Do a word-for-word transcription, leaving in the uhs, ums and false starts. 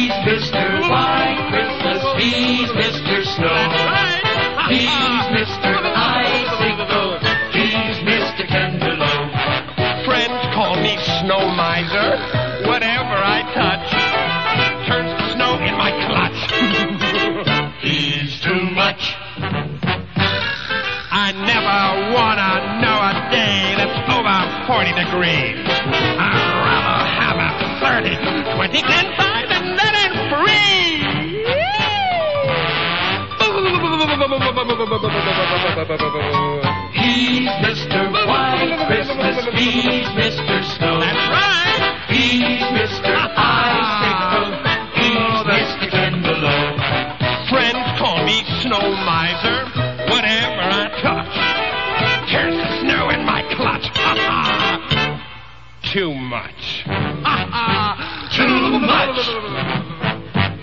He's Mister White Christmas. He's Mister Snow. He's Mister Icicle. He's Mister Kendelow. Friends call me Snow Miser. Whatever I touch turns to snow in my clutch. He's too much. I never wanna know a day that's over forty degrees. I'd rather have a thirty, twenty, ten, five, and then and free. He's Mister White Christmas. He's Mister Snow. That's right. He's Mister Icicle. He's Mister Kendelow. Friends call me Snow Miser. Whatever I touch turns to snow in my clutch. Ha ha! Too much. Ha ha! Too much.